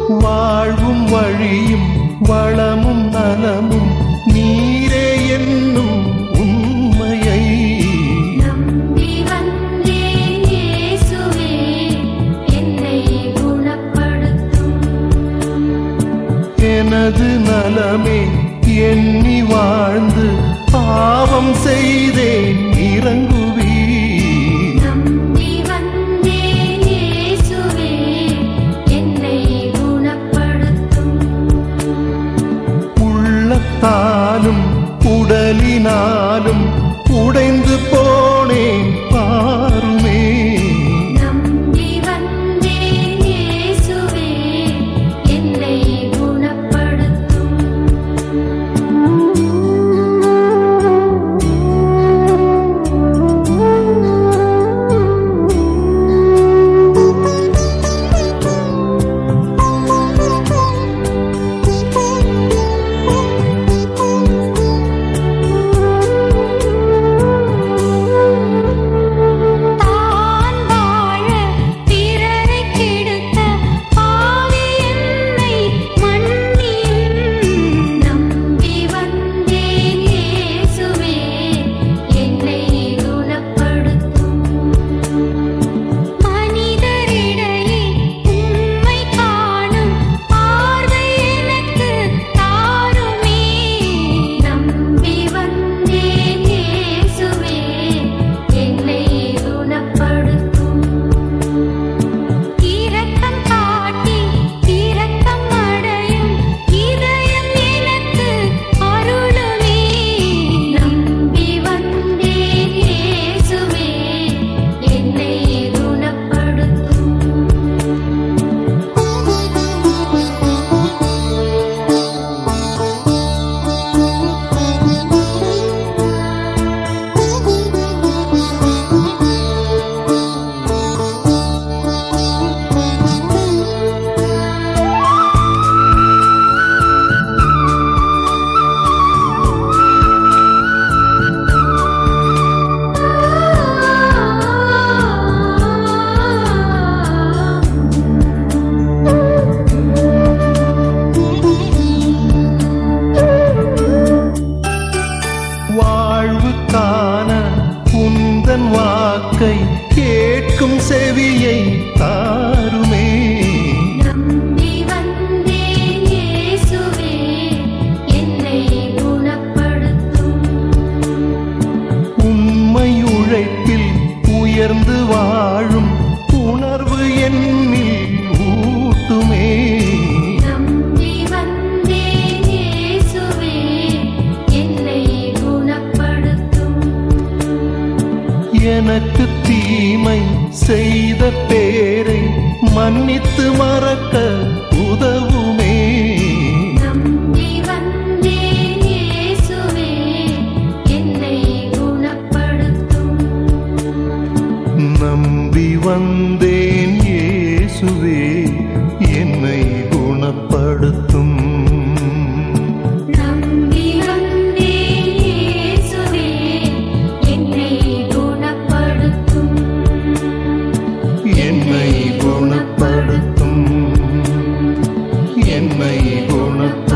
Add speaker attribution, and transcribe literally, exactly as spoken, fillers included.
Speaker 1: வாழ்வும் வழியும் வளமும் நலமும் நீரே என்னும் உண்மையை
Speaker 2: நம்பி வந்தேன் இயேசுவே, என்னை குணப்படுத்தும்.
Speaker 1: எனது நலமே எண்ணி வாழ்ந்து பாவம் செய்தேன் இறங்குவீர்.
Speaker 2: நம்பி வந்தேன் இயேசுவே, என்னை குணப்படுத்தும்.
Speaker 1: உள்ளத்தாலும் உடலினாலும் உடைந்து போனேன் பாருமே.
Speaker 2: நம்பி வந்தேன் இயேசுவே, என்னை குணப்படுத்தும். தான் வாழ பிறரை கெடுத்த பாவி என்னை மன்னியும். நம்பி வந்தேன் இயேசுவே, என்னை குணப்படுத்தும். மனிதரிடையே உம்மை காணும் பார்வை எனக்கு தாருமே. நம்பி வந்தேன் இயேசுவே, என்னை குணப்படுத்தும். இரக்கம் காட்டி இரக்கம் அடையும் இதயம் எனக்கு அருளுமே. நம்பி வந்தேன் இயேசுவே, என்னை குணப்படுத்தும்.
Speaker 1: வாழ்வுக்கான உந்தன் வாக்கை கேட்கும் செவியை தாருமே.
Speaker 2: நம்பி வந்தேன் இயேசுவே, என்னை குணப்படுத்தும்.
Speaker 1: உண்மை உழைப்பில் உயர்ந்து வாழும் உணர்வு என்னில் ஊட்டுமே.
Speaker 2: நம்பி வந்தேன் இயேசுவே, என்னை குணப்படுத்தும்.
Speaker 1: எனக்கு தீமை செய்த பேரை மன்னித்து மறக்க உதவுமே.
Speaker 2: நம்பி வந்தேன் இயேசுவே, என்னை குணப்படுத்தும்.
Speaker 1: நம்பி வந்தேன் இயேசுவே, என்னை குணப்படுத்தும்.
Speaker 2: நம்பி வந்தேன் இயேசுவே, என்னை குணப்படுத்தும்.
Speaker 1: என்னை குணப்படுத்தும். என்னை குணப்படுத்தும்.